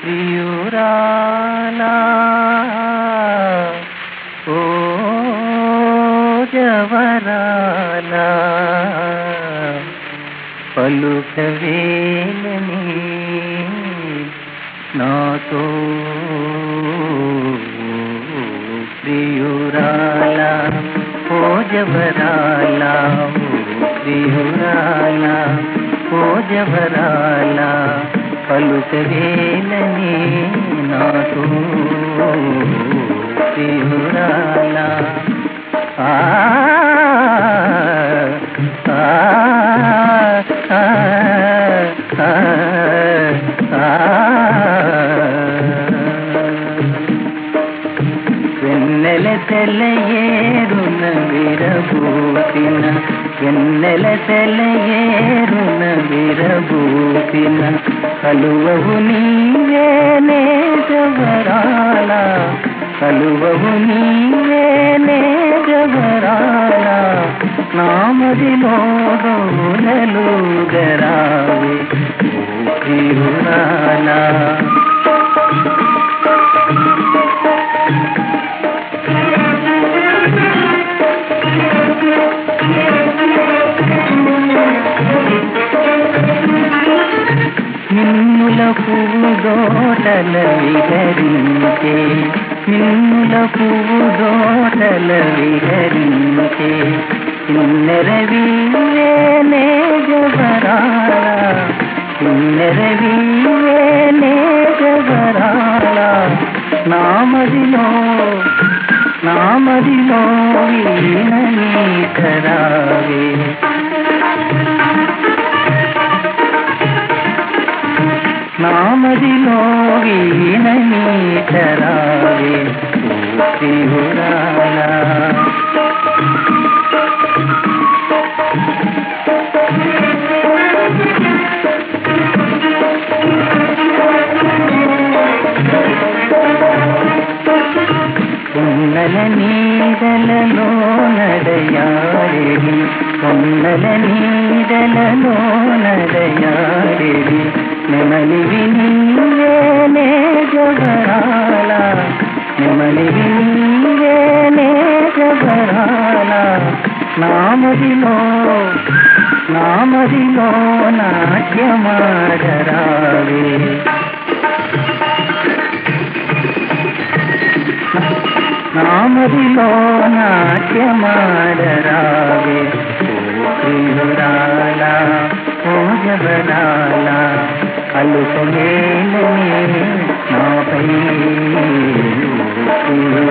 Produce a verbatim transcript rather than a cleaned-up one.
ప్రియురాలా ఓ జవరాలా పలుకవేలని నాతో ప్రియురాలా ఓ జవరాలా ఓ ప్రియురాలా ఓ జవరాలా పలుకవేలని నాతో ప్రియురాలా ఆ వెన్నెల తెల్లయేరున విరబూసిన వెన్నెల తెల్లయేరున విరబూసిన కలువవు నీవేనే జవరాలా కలువవు నీవేనే జవరాలా నామదిలో డోలలుగరావే ఓ ప్రియురాలా మిన్నుల పువ్వు దోటల విహరించే మిన్నుల పువ్వు దోటల విహరించే కిన్నెరవీవేనే జవరాలా కిన్నెరవీవేనే జవరాలా నామదిలో నామదిలో వీణనీకరావే నామదిలో వీణనీకరావే ఓ ప్రియురాలా పొన్నల నీడలలో నడయాడేది పొన్నల నీడలలో నడయాడేది నెమలివి నీవేనే జవరాలా నెమలివి నీవేనే జవరాలా నామదిలో నామదిలో నాట్యమాడరావే నామదిలో నాట్యమాడరావే ఓ ప్రియురాలా ఓ జవరాలా అలుకలేలని నాపై